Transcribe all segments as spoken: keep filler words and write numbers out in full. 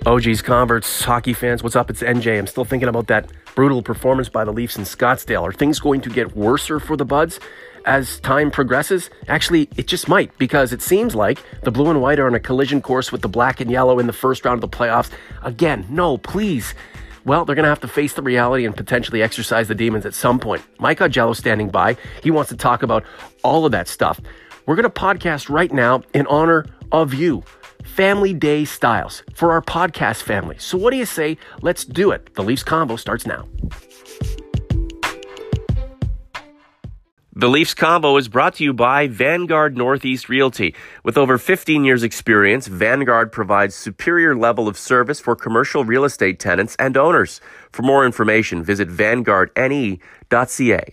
O Gs, converts, hockey fans, what's up? It's N J. I'm still thinking about that brutal performance by the Leafs in Scottsdale. Are things going to get worse for the Buds as time progresses? Actually, it just might, because it seems like the blue and white are on a collision course with the black and yellow in the first round of the playoffs. Again, no, please. Well, they're going to have to face the reality and potentially exercise the demons at some point. Mike Augello standing by. He wants to talk about all of that stuff. We're going to podcast right now in honor of you. Family Day styles for our podcast family. So what do you say? Let's do it. The Leafs Combo starts now. The Leafs Combo is brought to you by Vanguard Northeast Realty. With over fifteen years experience, Vanguard provides superior level of service for commercial real estate tenants and owners. For more information, visit vanguard n e dot c a.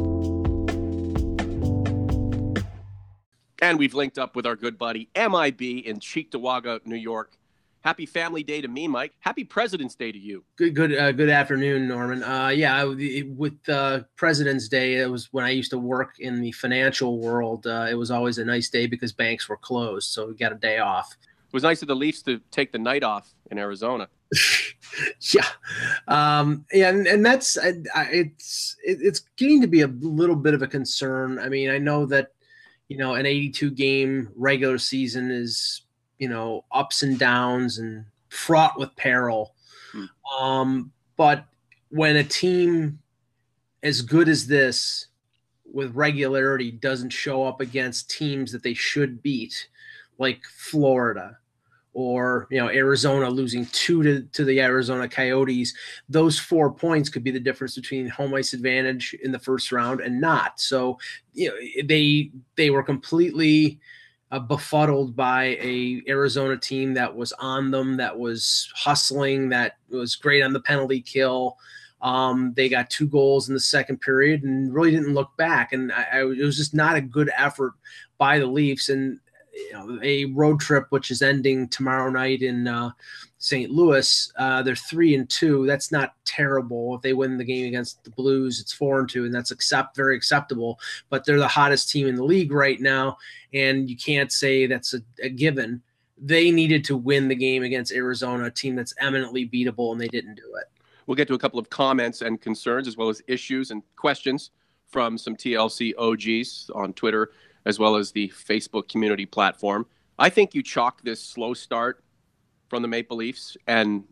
And we've linked up with our good buddy M I B in Cheektowaga, New York. Happy Family Day to me, Mike. Happy President's Day to you. Good, good, uh, good afternoon, Norman. Uh, yeah, with uh, President's Day, it was when I used to work in the financial world. Uh, it was always a nice day because banks were closed, so we got a day off. It was nice of the Leafs to take the night off in Arizona. yeah, um, yeah, and, and that's I, I, it's it, it's getting to be a little bit of a concern. I mean, I know that. You know, an eighty-two game regular season is, you know, ups and downs and fraught with peril. Hmm. Um, but when a team as good as this with regularity doesn't show up against teams that they should beat, like Florida or, you know, Arizona losing two to, to the Arizona Coyotes, those four points could be the difference between home ice advantage in the first round and not. So, you know, they they were completely uh, befuddled by a Arizona team that was on them, that was hustling, that was great on the penalty kill. Um, they got two goals in the second period and really didn't look back. And I, I, it was just not a good effort by the Leafs. And you know, a road trip which is ending tomorrow night in uh, Saint Louis. Uh, they're three and two. That's not terrible. If they win the game against the Blues, it's four and two, and that's accept very acceptable. But they're the hottest team in the league right now, and you can't say that's a, a given. They needed to win the game against Arizona, a team that's eminently beatable, and they didn't do it. We'll get to a couple of comments and concerns, as well as issues and questions from some T L C O Gs on Twitter, as well as the Facebook community platform. I think you chalk this slow start from the Maple Leafs and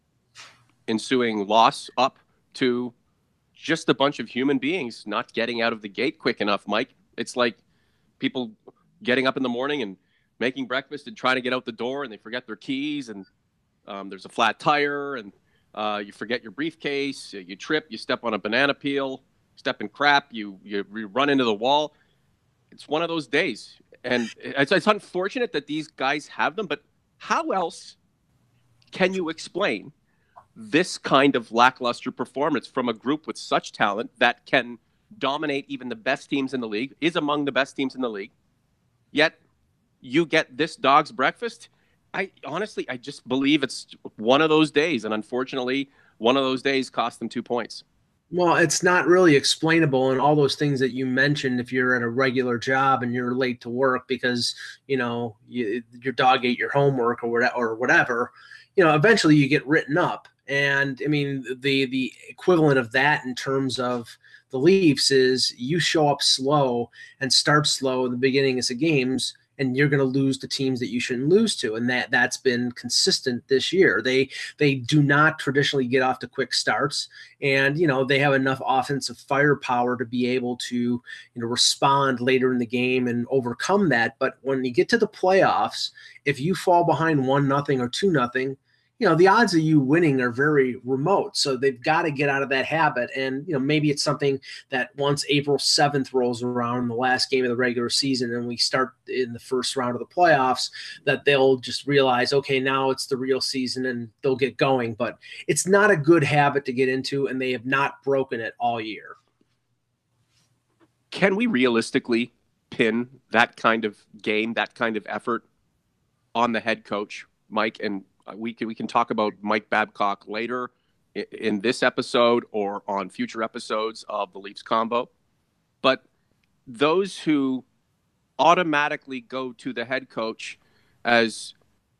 ensuing loss up to just a bunch of human beings not getting out of the gate quick enough, Mike. It's like people getting up in the morning and making breakfast and trying to get out the door, and they forget their keys, and um, there's a flat tire, and uh, you forget your briefcase, you trip, you step on a banana peel, step in crap, you, you, you run into the wall. It's one of those days, and it's, it's unfortunate that these guys have them, but how else can you explain this kind of lackluster performance from a group with such talent that can dominate even the best teams in the league, is among the best teams in the league, yet you get this dog's breakfast? I honestly, I just believe it's one of those days, and unfortunately, one of those days cost them two points. Well, it's not really explainable, and all those things that you mentioned if you're at a regular job and you're late to work because, you know, you, your dog ate your homework or whatever, or whatever, you know, eventually you get written up. And, I mean, the the equivalent of that in terms of the Leafs is you show up slow and start slow in the beginning of the games, and you're going to lose to teams that you shouldn't lose to. And that, that's been consistent this year. They they do not traditionally get off to quick starts. And, you know, they have enough offensive firepower to be able to, you know, respond later in the game and overcome that. But when you get to the playoffs, if you fall behind one nothing or two nothing, you know, the odds of you winning are very remote. So they've got to get out of that habit. And, you know, maybe it's something that once April seventh rolls around, the last game of the regular season, and we start in the first round of the playoffs, that they'll just realize, okay, now it's the real season and they'll get going. But it's not a good habit to get into, and they have not broken it all year. Can we realistically pin that kind of game, that kind of effort on the head coach, Mike? And we can, we can talk about Mike Babcock later in, in this episode or on future episodes of the Leafs Combo. But those who automatically go to the head coach as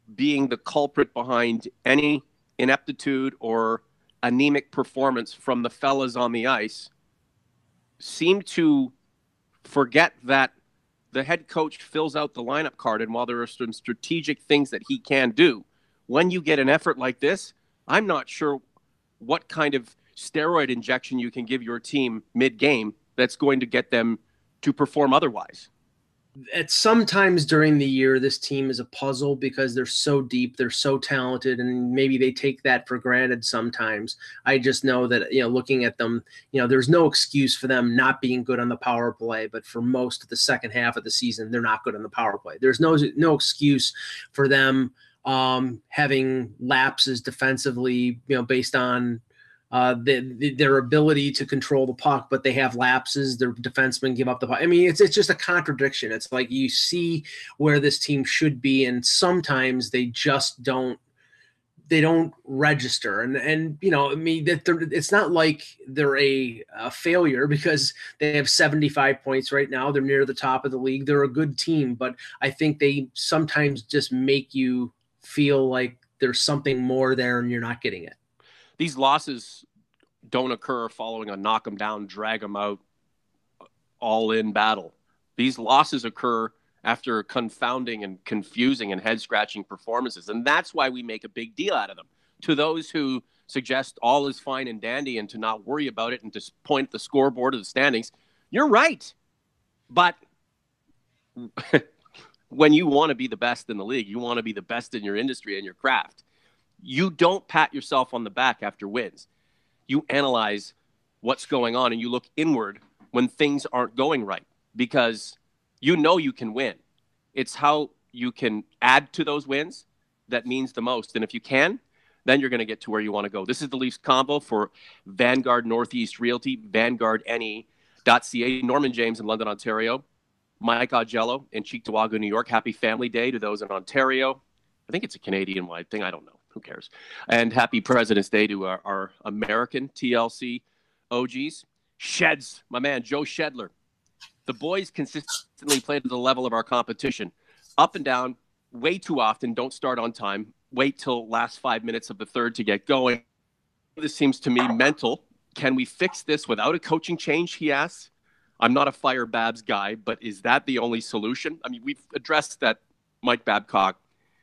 being the culprit behind any ineptitude or anemic performance from the fellas on the ice seem to forget that the head coach fills out the lineup card, and while there are some strategic things that he can do, when you get an effort like this, I'm not sure what kind of steroid injection you can give your team mid-game that's going to get them to perform otherwise. At sometimes during the year, this team is a puzzle because they're so deep, they're so talented, and maybe they take that for granted sometimes. I just know that, you know, looking at them, you know, there's no excuse for them not being good on the power play, but for most of the second half of the season, they're not good on the power play. There's no no excuse for them um, having lapses defensively, you know, based on Uh, the, the, their ability to control the puck, but they have lapses. Their defensemen give up the puck. I mean, it's it's just a contradiction. It's like you see where this team should be, and sometimes they just don't. They don't register, and and you know, I mean, that it's not like they're a, a failure because they have seventy-five points right now. They're near the top of the league. They're a good team, but I think they sometimes just make you feel like there's something more there, and you're not getting it. These losses don't occur following a knock them down, drag them out, all-in battle. These losses occur after confounding and confusing and head-scratching performances, and that's why we make a big deal out of them. To those who suggest all is fine and dandy and to not worry about it and to point at the scoreboard of the standings, you're right. But when you want to be the best in the league, you want to be the best in your industry and your craft, you don't pat yourself on the back after wins. You analyze what's going on and you look inward when things aren't going right because you know you can win. It's how you can add to those wins that means the most. And if you can, then you're going to get to where you want to go. This is the Leafs Combo for Vanguard Northeast Realty, vanguard N E dot C A. Norman James in London, Ontario. Mike Augello in Cheektowaga, New York. Happy Family Day to those in Ontario. I think it's a Canadian-wide thing. I don't know. Who cares? And happy President's Day to our, our American T L C O Gs. Sheds, my man, Joe Shedler. The boys consistently play to the level of our competition. Up and down, way too often, don't start on time. Wait till last five minutes of the third to get going. This seems to me mental. Can we fix this without a coaching change, he asks. I'm not a Fire Babs guy, but is that the only solution? I mean, we've addressed that Mike Babcock.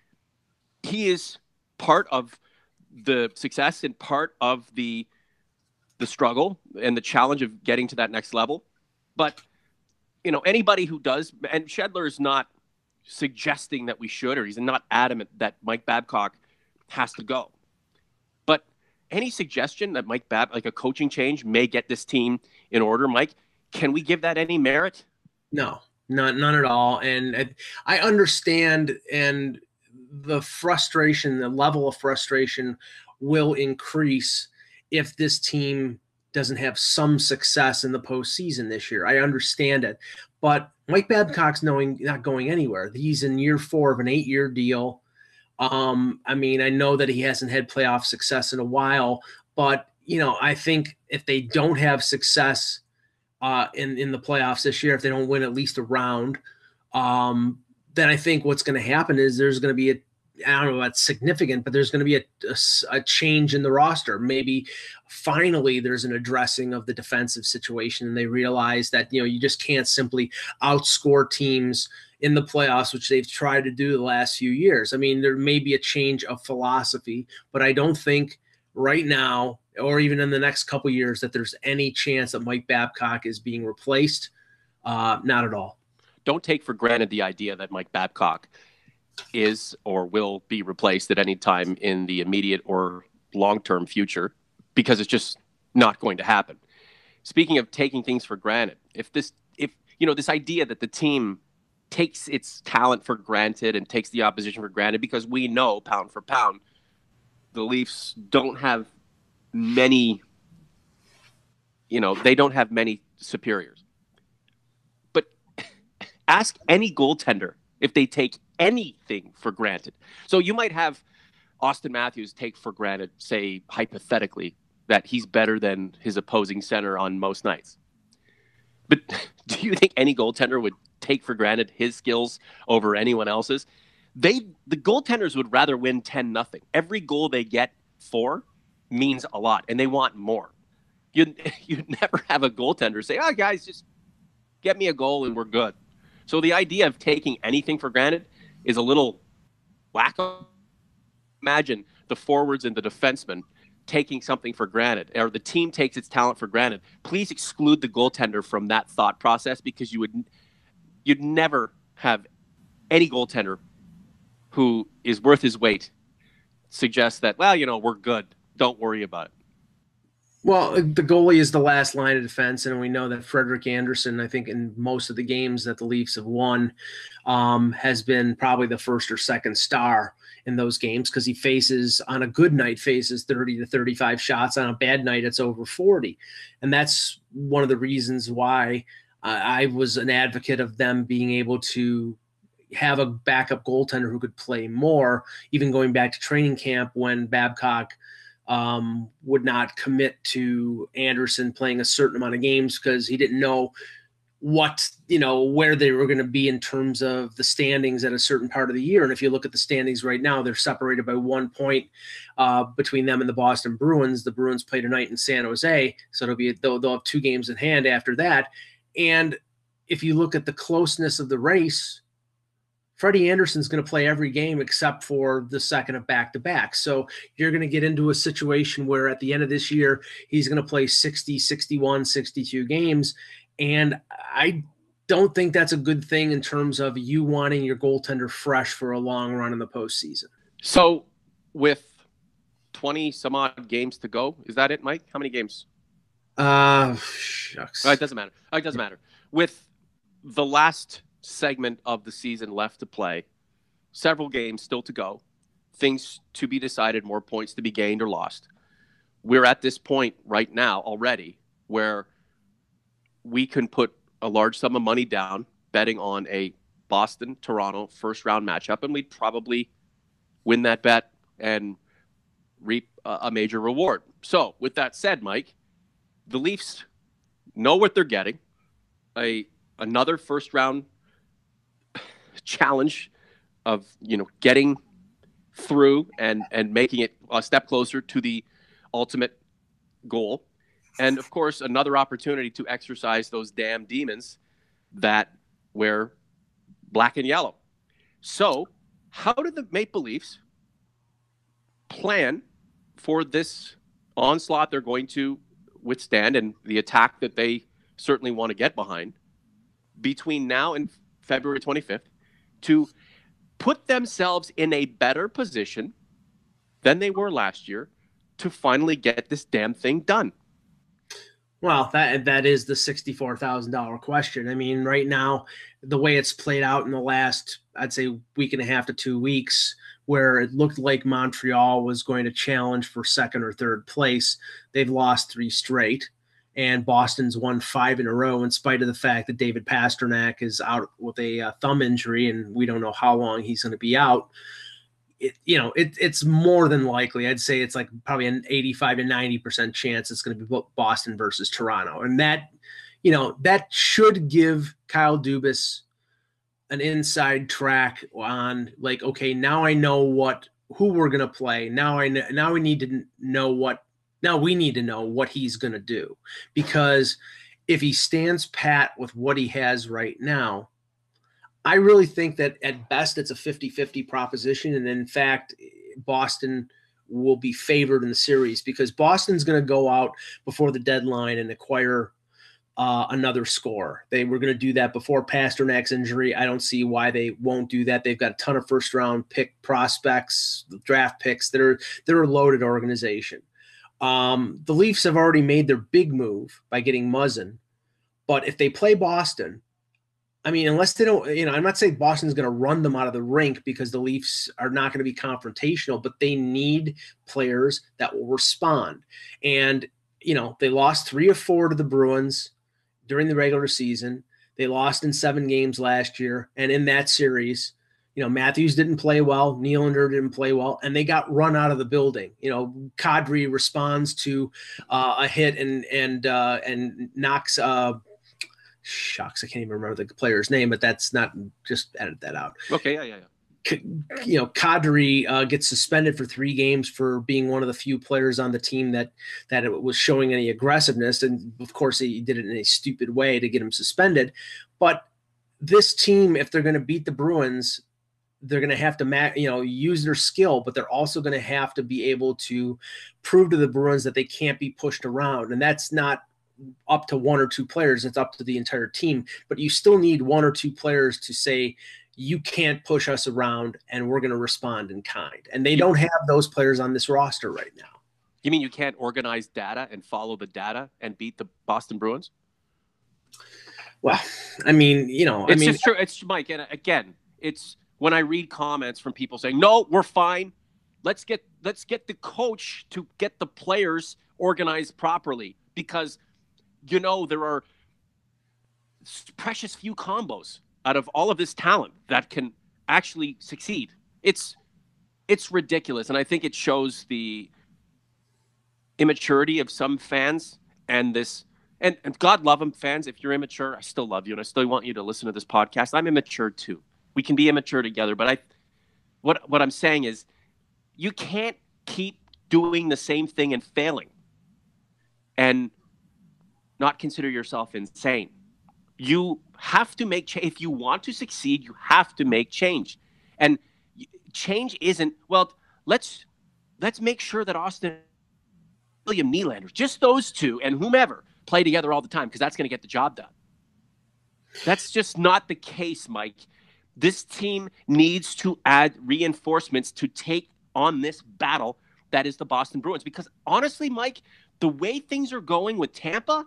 He is part of the success and part of the the struggle and the challenge of getting to that next level. But, you know, anybody who does, and Shedler is not suggesting that we should, or he's not adamant that Mike Babcock has to go. But any suggestion that Mike Bab, like a coaching change, may get this team in order, Mike, can we give that any merit? No, none, none at all. And I, I understand, and the frustration, the level of frustration will increase if this team doesn't have some success in the postseason this year. I understand it, but Mike Babcock's knowing not going anywhere. He's in year four of an eight-year deal. Um, I mean, I know that he hasn't had playoff success in a while, but you know, I think if they don't have success uh, in in the playoffs this year, if they don't win at least a round, um, then I think what's going to happen is there's going to be a, I don't know that's significant, but there's going to be a, a, a change in the roster. Maybe finally there's an addressing of the defensive situation, and they realize that, you know, you just can't simply outscore teams in the playoffs, which they've tried to do the last few years. I mean, there may be a change of philosophy, but I don't think right now, or even in the next couple of years, that there's any chance that Mike Babcock is being replaced. Uh, not at all. Don't take for granted the idea that Mike Babcock is or will be replaced at any time in the immediate or long-term future, because it's just not going to happen. Speaking of taking things for granted, if this, if you know, this idea that the team takes its talent for granted and takes the opposition for granted, because we know pound for pound, the Leafs don't have many, you know, they don't have many superiors. But ask any goaltender if they take anything for granted. So you might have Austin Matthews take for granted, say, hypothetically, that he's better than his opposing center on most nights. But do you think any goaltender would take for granted his skills over anyone else's? They the goaltenders would rather win ten nothing. Every goal they get for means a lot, and they want more. You'd, you'd never have a goaltender say, oh, guys, just get me a goal and we're good. So the idea of taking anything for granted is a little wacko. Imagine the forwards and the defensemen taking something for granted, or the team takes its talent for granted. Please exclude the goaltender from that thought process, because you would you'd never have any goaltender who is worth his weight suggest that, well, you know, we're good. Don't worry about it. Well, the goalie is the last line of defense, and we know that Frederik Andersen, I think in most of the games that the Leafs have won, um, has been probably the first or second star in those games, because he faces, on a good night, faces thirty to thirty-five shots. On a bad night, it's over forty. And that's one of the reasons why uh, I was an advocate of them being able to have a backup goaltender who could play more, even going back to training camp when Babcock um, would not commit to Andersen playing a certain amount of games because he didn't know what, you know, where they were going to be in terms of the standings at a certain part of the year. And if you look at the standings right now, they're separated by one point uh, between them and the Boston Bruins. The Bruins play tonight in San Jose, so it'll be they'll, they'll have two games in hand after that. And if you look at the closeness of the race, Freddie Andersen's going to play every game except for the second of back-to-back. So you're going to get into a situation where at the end of this year, he's going to play sixty, sixty-one, sixty-two games. And I don't think that's a good thing in terms of you wanting your goaltender fresh for a long run in the postseason. So with twenty some odd games to go, is that it, Mike? How many games? Uh, shucks. Oh, it doesn't matter. Oh, it doesn't matter. With the last segment of the season left to play, several games still to go, things to be decided, more points to be gained or lost. We're at this point right now already where we can put a large sum of money down betting on a Boston-Toronto first-round matchup, and we'd probably win that bet and reap a major reward. So with that said, Mike, the Leafs know what they're getting. A another first-round challenge of, you know, getting through and and making it a step closer to the ultimate goal, and of course another opportunity to exercise those damn demons that wear black and yellow. So how do the Maple Leafs plan for this onslaught they're going to withstand and the attack that they certainly want to get behind between now and February twenty-fifth to put themselves in a better position than they were last year to finally get this damn thing done? Well, that that is the sixty-four thousand dollars question. I mean, right now, the way it's played out in the last, I'd say, week and a half to two weeks, where it looked like Montreal was going to challenge for second or third place, they've lost three straight. And Boston's won five in a row in spite of the fact that David Pastrnak is out with a uh, thumb injury, and we don't know how long he's going to be out. It, you know, it, it's more than likely. I'd say it's like probably an eighty-five to ninety percent chance it's going to be Boston versus Toronto. And that, you know, that should give Kyle Dubas an inside track on, like, okay, now I know what, who we're going to play. Now I know, now we need to know what, Now we need to know what he's going to do, because if he stands pat with what he has right now, I really think that at best it's a fifty-fifty proposition. And in fact, Boston will be favored in the series because Boston's going to go out before the deadline and acquire uh, another scorer. They were going to do that before Pasternak's injury. I don't see why they won't do that. They've got a ton of first round pick prospects, draft picks. They're, they're a loaded organization. Um, the Leafs have already made their big move by getting Muzzin, but if they play Boston, I mean, unless they don't, you know, I'm not saying Boston's going to run them out of the rink because the Leafs are not going to be confrontational, but they need players that will respond. And, you know, they lost three or four to the Bruins during the regular season. They lost in seven games last year. And in that series, you know, Matthews didn't play well. Nylander didn't play well, and they got run out of the building. You know, Kadri responds to uh, a hit and and uh, and knocks. Uh, shucks, I can't even remember the player's name, but that's not. Just edit that out. Okay, yeah, yeah, yeah. you know, Kadri uh, gets suspended for three games for being one of the few players on the team that that it was showing any aggressiveness, and of course he did it in a stupid way to get him suspended. But this team, if they're going to beat the Bruins, they're going to have to, you know, use their skill, but they're also going to have to be able to prove to the Bruins that they can't be pushed around, and that's not up to one or two players. It's up to the entire team. But you still need one or two players to say, you can't push us around and we're going to respond in kind. And they don't have those players on this roster right now. You mean you can't organize data and follow the data and beat the Boston Bruins? Well, I mean, you know, it's I mean, just true. It's Mike. And again, it's when I read comments from people saying, no, we're fine. Let's get, let's get the coach to get the players organized properly, because, you know, there are precious few combos out of all of this talent that can actually succeed. It's it's ridiculous. And I think it shows the immaturity of some fans, and this, and, and God love them, fans. If you're immature, I still love you, and I still want you to listen to this podcast. I'm immature too. We can be immature together. But I, what what I'm saying is, you can't keep doing the same thing and failing and not consider yourself insane. You have to make change. If you want to succeed, you have to make change. And change isn't, well, let's let's make sure that Austin, William Nylander, just those two and whomever play together all the time, because that's going to get the job done. That's just not the case, Mike. This team needs to add reinforcements to take on this battle that is the Boston Bruins. Because honestly, Mike, the way things are going with Tampa,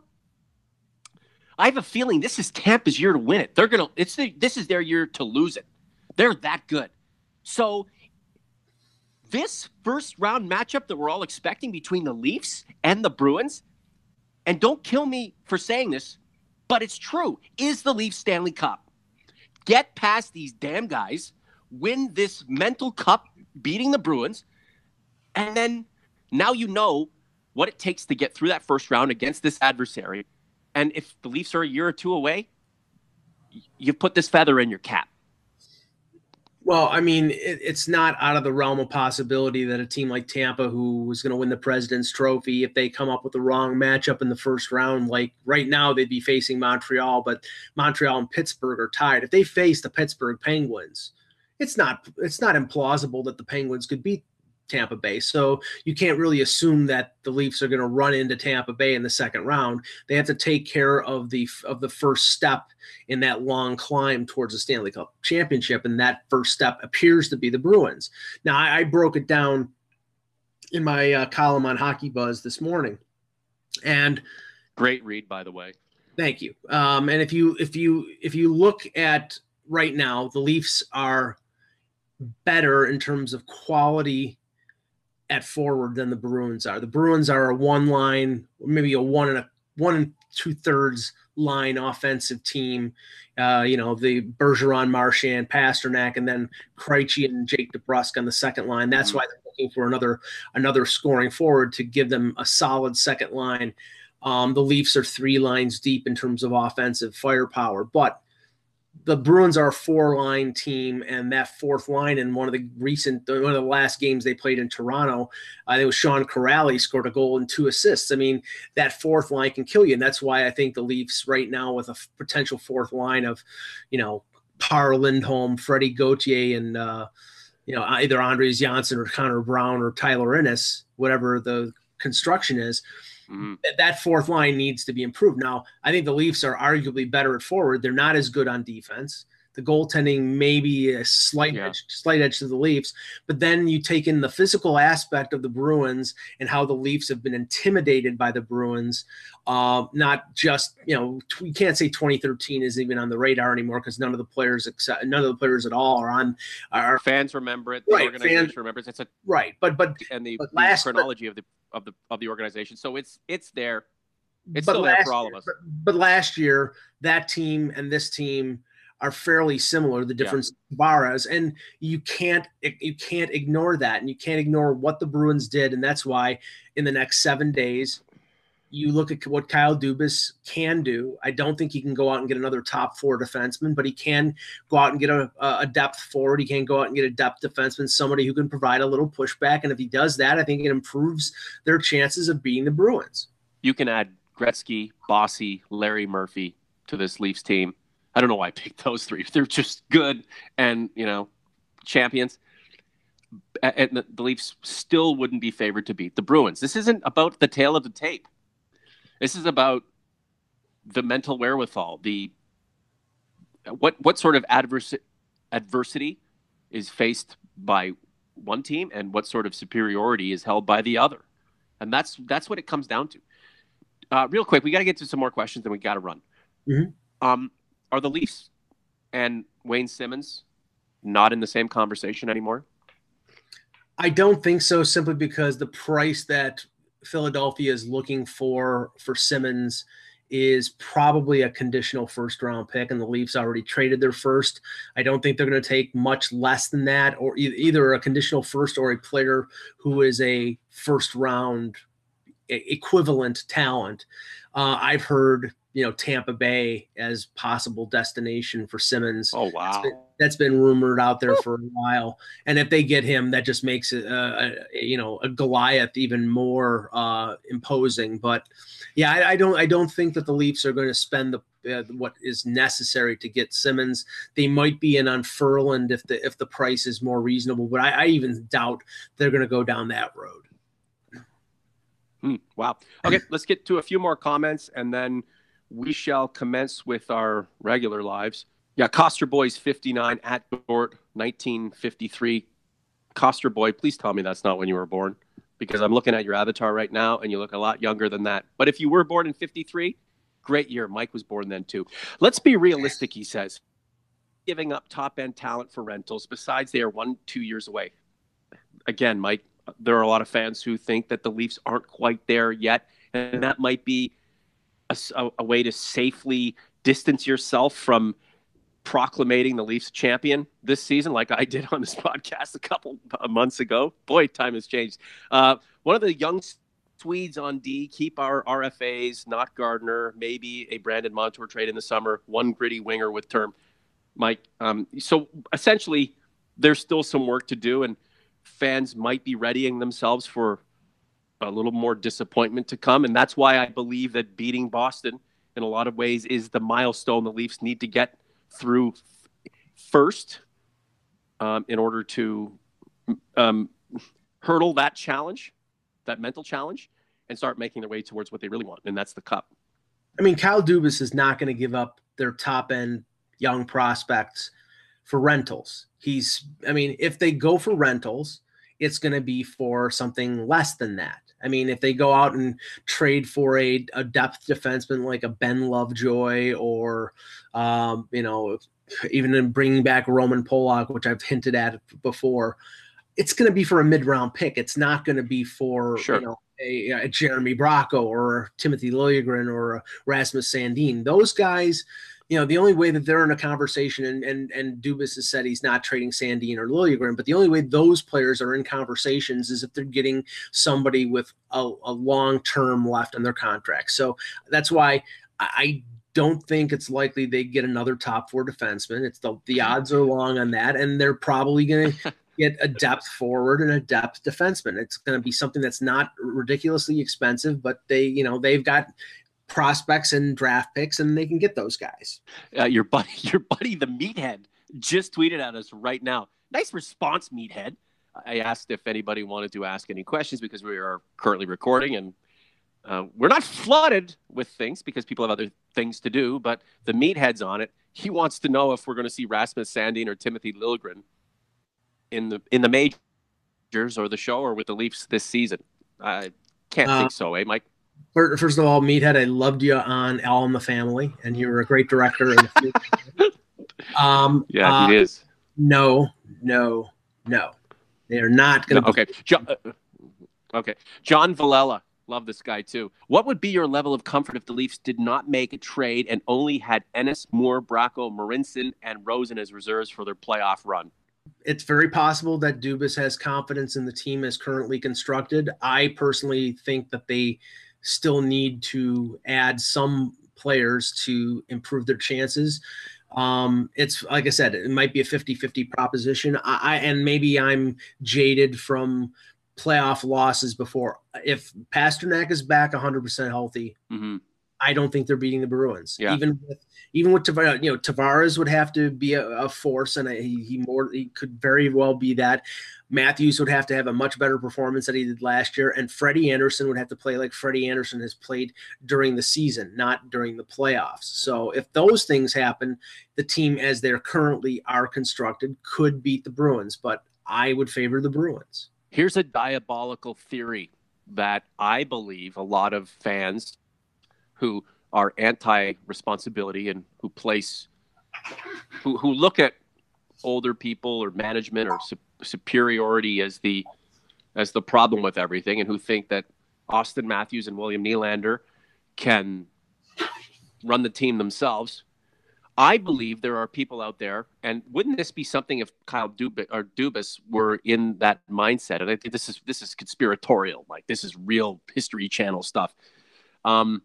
I have a feeling this is Tampa's year to win it. They're gonna. It's the, this is their year to lose it. They're that good. So this first round matchup that we're all expecting between the Leafs and the Bruins, and don't kill me for saying this, but it's true, is the Leafs Stanley Cup. Get past these damn guys, win this mental cup, beating the Bruins, and then now you know what it takes to get through that first round against this adversary. And if the Leafs are a year or two away, you've put this feather in your cap. Well, I mean, it, it's not out of the realm of possibility that a team like Tampa, who was going to win the President's Trophy, if they come up with the wrong matchup in the first round, like right now they'd be facing Montreal, but Montreal and Pittsburgh are tied. If they face the Pittsburgh Penguins, it's not it's not implausible that the Penguins could beat Tampa Bay. So you can't really assume that the Leafs are going to run into Tampa Bay in the second round. They have to take care of the of the first step in that long climb towards the Stanley Cup championship, and that first step appears to be the Bruins. Now, I, I broke it down in my uh, column on Hockey Buzz this morning, and great read, by the way. Thank you. Um, and if you if you if you look at right now, the Leafs are better in terms of quality at forward than the Bruins are. The Bruins are a one line, maybe a one and a one and two thirds line offensive team. Uh, you know, the Bergeron, Marchand, Pasternak, and then Krejci and Jake DeBrusk on the second line. That's mm-hmm. why they're looking for another another scoring forward to give them a solid second line. Um, the Leafs are three lines deep in terms of offensive firepower, but the Bruins are a four-line team, and that fourth line in one of the recent, one of the last games they played in Toronto, I think it was Sean Corrali scored a goal and two assists. I mean, that fourth line can kill you, and that's why I think the Leafs right now with a potential fourth line of, you know, Par Lindholm, Freddie Gauthier, and uh, you know, either Andres Janssen or Connor Brown or Tyler Ennis, whatever the construction is. Mm-hmm. That fourth line needs to be improved. Now, I think the Leafs are arguably better at forward. They're not as good on defense. The goaltending may be a slight, yeah. edge, slight edge to the Leafs, but then you take in the physical aspect of the Bruins and how the Leafs have been intimidated by the Bruins. Uh, not just, you know, we can't say twenty thirteen is even on the radar anymore because none of the players, except none of the players at all, are on. Are fans remember it. The right, organization fans, remembers it's a right, but but and the, but the last, chronology but, of the of the of the organization. So it's it's there. It's but still last, there for all of us. But, but last year, that team and this team are fairly similar. The difference, yeah. Tavares, and you can't you can't ignore that, and you can't ignore what the Bruins did, and that's why in the next seven days you look at what Kyle Dubas can do. I don't think he can go out and get another top four defenseman, but he can go out and get a, a depth forward. He can go out and get a depth defenseman, somebody who can provide a little pushback. And if he does that, I think it improves their chances of beating the Bruins. You can add Gretzky, Bossy, Larry Murphy to this Leafs team. I don't know why I picked those three. They're just good and, you know, champions. And the Leafs still wouldn't be favored to beat the Bruins. This isn't about the tail of the tape. This is about the mental wherewithal, the what what sort of adverse, adversity is faced by one team and what sort of superiority is held by the other. And that's that's what it comes down to. Uh, real quick, we got to get to some more questions, then we got to run. Mm-hmm. Um, are the Leafs and Wayne Simmonds not in the same conversation anymore? I don't think so, simply because the price that Philadelphia is looking for for Simmonds is probably a conditional first round pick, and the Leafs already traded their first. I don't think they're going to take much less than that, or e- either a conditional first or a player who is a first round equivalent talent. Uh, I've heard, you know, Tampa Bay as possible destination for Simmonds. Oh, wow. That's been, that's been rumored out there for a while. And if they get him, that just makes it, uh, a, you know, a Goliath even more uh, imposing. But yeah, I, I don't, I don't think that the Leafs are going to spend the, uh, what is necessary to get Simmonds. They might be in on Furland if the, if the price is more reasonable, but I, I even doubt they're going to go down that road. Hmm, wow. Okay, let's get to a few more comments, and then we shall commence with our regular lives. Yeah, Coster Boys fifty-nine at Dort nineteen fifty-three. Coster Boy, please tell me that's not when you were born, because I'm looking at your avatar right now, and you look a lot younger than that. But if you were born in fifty-three, great year. Mike was born then too. Let's be realistic, he says. Giving up top-end talent for rentals. Besides, they are one, two years away. Again, Mike, there are a lot of fans who think that the Leafs aren't quite there yet, and that might be a, a way to safely distance yourself from proclamating the Leafs champion this season, like I did on this podcast a couple of months ago. Boy, time has changed. Uh, one of the young Swedes on D, keep our R F As, not Gardner, maybe a Brandon Montour trade in the summer, one gritty winger with term. Mike, um, so essentially, there's still some work to do, and fans might be readying themselves for a little more disappointment to come. And that's why I believe that beating Boston in a lot of ways is the milestone the Leafs need to get through first um, in order to um, hurdle that challenge, that mental challenge, and start making their way towards what they really want. And that's the cup. I mean, Kyle Dubas is not going to give up their top end young prospects for rentals. He's, I mean, if they go for rentals, it's going to be for something less than that. I mean, if they go out and trade for a, a depth defenseman like a Ben Lovejoy, or, um, you know, even in bringing back Roman Polak, which I've hinted at before, it's going to be for a mid-round pick. It's not going to be for, sure. you know, a, a Jeremy Bracco or Timothy Liljegren or Rasmus Sandin. Those guys, you know, the only way that they're in a conversation, and and and Dubas has said he's not trading Sandin or Liljegren, but the only way those players are in conversations is if they're getting somebody with a, a long term left on their contract. So that's why I don't think it's likely they get another top four defenseman. It's the the odds are long on that, and they're probably going to get a depth forward and a depth defenseman. It's going to be something that's not ridiculously expensive, but they, you know, they've got prospects and draft picks, and they can get those guys. Uh, your buddy, your buddy, the Meathead, just tweeted at us right now. Nice response, Meathead. I asked if anybody wanted to ask any questions because we are currently recording, and uh, we're not flooded with things because people have other things to do. But the Meathead's on it. He wants to know if we're going to see Rasmus Sandin or Timothy Liljegren in the in the majors or the show or with the Leafs this season. I can't uh, think so, eh, Mike? First of all, Meathead, I loved you on All in the Family, and you were a great director. In the um, yeah, uh, he is. No, no, no. They are not going to. No, okay. John, uh, okay. John Villella. Love this guy, too. What would be your level of comfort if the Leafs did not make a trade and only had Ennis, Moore, Bracco, Marincin, and Rosen as reserves for their playoff run? It's very possible that Dubas has confidence in the team as currently constructed. I personally think that they still need to add some players to improve their chances. Um, it's like I said, it might be a fifty fifty proposition. I, I and maybe I'm jaded from playoff losses before. If Pasternak is back one hundred percent healthy, mm-hmm. I don't think they're beating the Bruins. Yeah. Even with even with Tavares, you know, Tavares would have to be a, a force, and he he more he could very well be that. Matthews would have to have a much better performance than he did last year, and Freddie Anderson would have to play like Freddie Anderson has played during the season, not during the playoffs. So if those things happen, the team as they're currently are constructed could beat the Bruins, but I would favor the Bruins. Here's a diabolical theory that I believe a lot of fans who are anti-responsibility and who place, who, who look at older people or management or su- superiority as the, as the problem with everything, and who think that Austin Matthews and William Nylander can run the team themselves. I believe there are people out there, and wouldn't this be something if Kyle Dubas or Dubas were in that mindset? And I think this is this is conspiratorial, like this is real History Channel stuff. Um,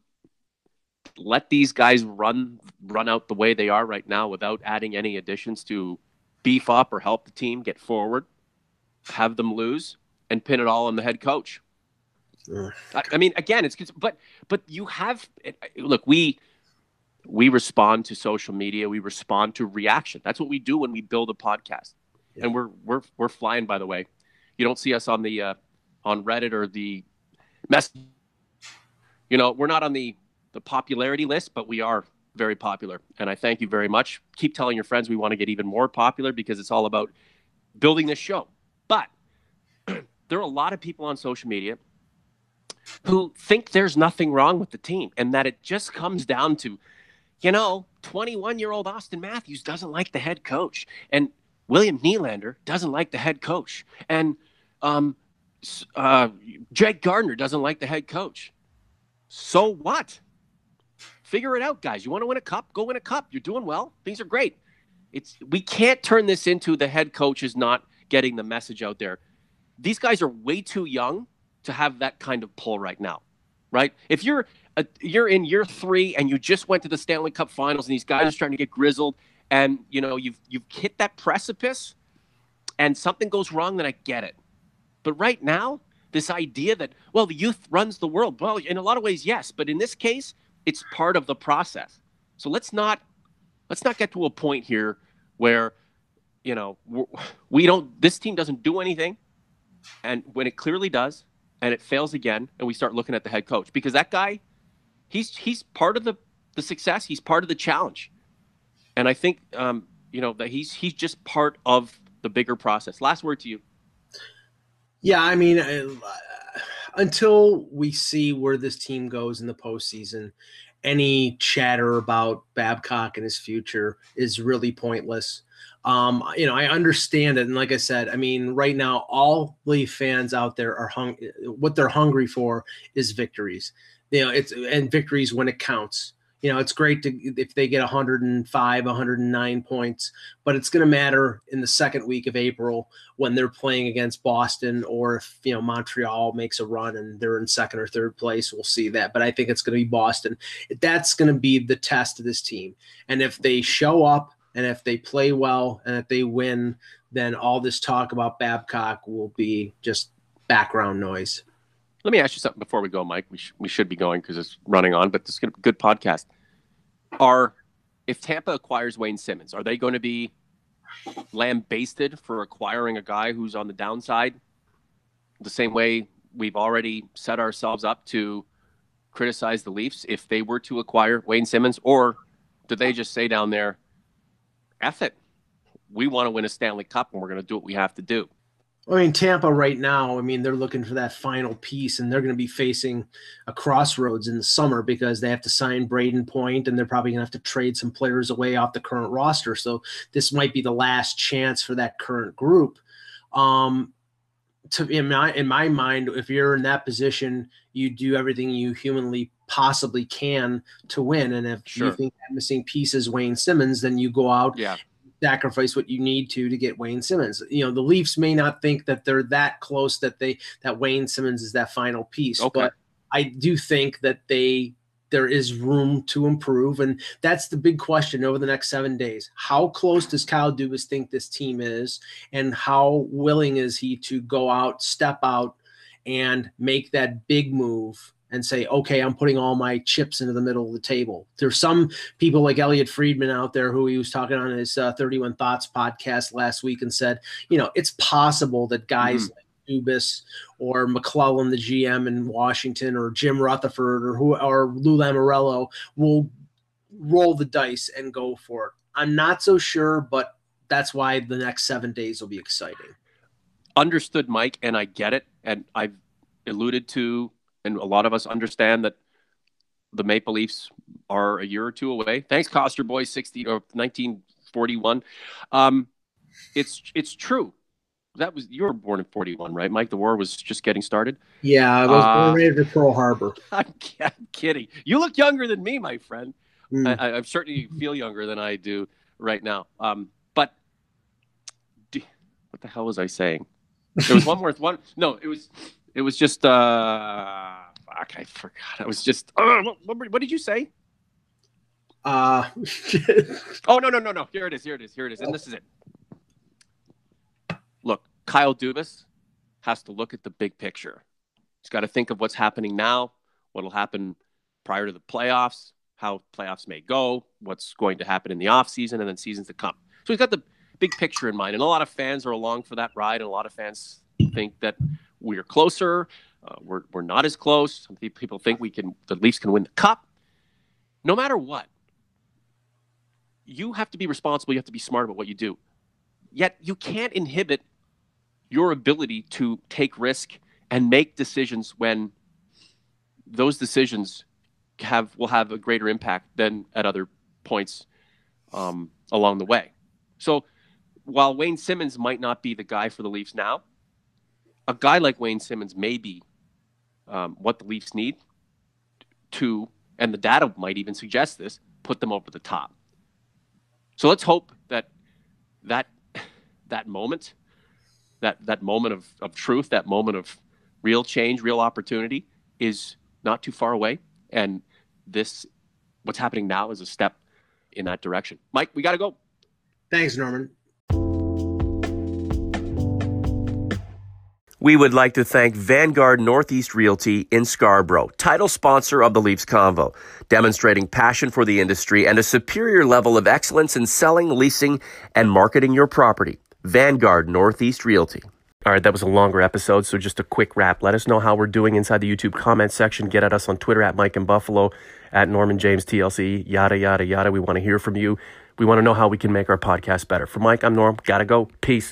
let these guys run run out the way they are right now without adding any additions to beef up or help the team get forward. Have them lose and pin it all on the head coach. I, I mean, again, it's but but you have look we. We respond to social media. We respond to reaction. That's what we do when we build a podcast. Yeah. And we're we're we're flying. By the way, you don't see us on the uh, on Reddit or the mess. You know, we're not on the the popularity list, but we are very popular. And I thank you very much. Keep telling your friends we want to get even more popular because it's all about building this show. But there are a lot of people on social media who think there's nothing wrong with the team and that it just comes down to, you know, twenty-one-year-old Austin Matthews doesn't like the head coach, and William Nylander doesn't like the head coach, and um, uh, Jake Gardiner doesn't like the head coach. So what? Figure it out, guys. You want to win a cup? Go win a cup. You're doing well. Things are great. It's we can't turn this into the head coach is not getting the message out there. These guys are way too young to have that kind of pull right now, right? If you're a, you're in year three and you just went to the Stanley Cup Finals and these guys are starting to get grizzled and you know you've you've hit that precipice and something goes wrong, then I get it. But right now, this idea that well the youth runs the world, well in a lot of ways yes, but in this case it's part of the process. So let's not let's not get to a point here where you know we don't this team doesn't do anything, and when it clearly does. And it fails again, and we start looking at the head coach because that guy, he's he's part of the, the success. He's part of the challenge, and I think um, you know that he's he's just part of the bigger process. Last word to you. Yeah, I mean, uh, until we see where this team goes in the postseason, any chatter about Babcock and his future is really pointless. Um, you know, I understand it. And like I said, I mean, right now, all Leaf fans out there are hung, what they're hungry for is victories, you know, it's, and victories when it counts. You know, it's great to, if they get one hundred five, one hundred nine points, but it's going to matter in the second week of April when they're playing against Boston, or if, you know, Montreal makes a run and they're in second or third place, we'll see that. But I think it's going to be Boston. That's going to be the test of this team. And if they show up, and if they play well and if they win, then all this talk about Babcock will be just background noise. Let me ask you something before we go, Mike. We, sh- we should be going because it's running on, but this is a good podcast. Are if Tampa acquires Wayne Simmons, are they going to be lambasted for acquiring a guy who's on the downside? The same way we've already set ourselves up to criticize the Leafs if they were to acquire Wayne Simmons, or do they just say down there, F it. We want to win a Stanley Cup, and we're going to do what we have to do. I mean, Tampa right now, I mean, they're looking for that final piece, and they're going to be facing a crossroads in the summer because they have to sign Braden Point, and they're probably going to have to trade some players away off the current roster. So this might be the last chance for that current group. Um, to in my in my mind, if you're in that position, you do everything you humanly possibly can to win. And if sure. you think that missing piece is Wayne Simmons, then you go out yeah. sacrifice what you need to to get Wayne Simmons. You know, the Leafs may not think that they're that close that they that Wayne Simmons is that final piece. Okay. But I do think that they there is room to improve, and that's the big question over the next seven days. How close does Kyle Dubas think this team is, and how willing is he to go out, step out, and make that big move and say, okay, I'm putting all my chips into the middle of the table. There's some people like Elliot Friedman out there who he was talking on his uh, thirty-one Thoughts podcast last week and said, you know, it's possible that guys mm. like Dubas or McClellan, the G M in Washington, or Jim Rutherford or who or Lou Lamoriello will roll the dice and go for it. I'm not so sure, but that's why the next seven days will be exciting. Understood, Mike, and I get it. And I've alluded to, and a lot of us understand that the Maple Leafs are a year or two away. Thanks, Coster Boy, sixty or nineteen forty-one. Um, it's it's true. That was you were born in forty-one, right, Mike? The war was just getting started. Yeah, I was born uh, ready for Pearl Harbor. I'm, I'm kidding. You look younger than me, my friend. Mm. I, I certainly feel younger than I do right now. Um, but do, what the hell was I saying? There was one more. One no, it was it was just. Uh, fuck, I forgot. I was just. Uh, what, what did you say? Uh. oh no no no no! Here it is. Here it is. Here it is. And this is it. Look, Kyle Dubas has to look at the big picture. He's got to think of what's happening now, what will happen prior to the playoffs, how playoffs may go, what's going to happen in the offseason, and then seasons to come. So he's got the big picture in mind. And a lot of fans are along for that ride, and a lot of fans think that we're closer. Uh, we're, we're not as close. Some people think we can, the Leafs can win the cup. No matter what, you have to be responsible. You have to be smart about what you do. Yet you can't inhibit your ability to take risk and make decisions when those decisions have will have a greater impact than at other points um, along the way. So while Wayne Simmons might not be the guy for the Leafs now, a guy like Wayne Simmons may be um, what the Leafs need to, and the data might even suggest this, put them over the top. So let's hope that that that moment, that that moment of, of truth, that moment of real change, real opportunity is not too far away. And this, what's happening now is a step in that direction. Mike, we got to go. Thanks, Norman. We would like to thank Vanguard Northeast Realty in Scarborough, title sponsor of the Leafs Convo, demonstrating passion for the industry and a superior level of excellence in selling, leasing, and marketing your property. Vanguard Northeast Realty. All right, that was a longer episode, so just a quick wrap. Let us know how we're doing inside the YouTube comment section. Get at us on Twitter at Mike and Buffalo, at Norman James T L C, yada, yada, yada. We want to hear from you. We want to know how we can make our podcast better. For Mike, I'm Norm. Gotta go. Peace.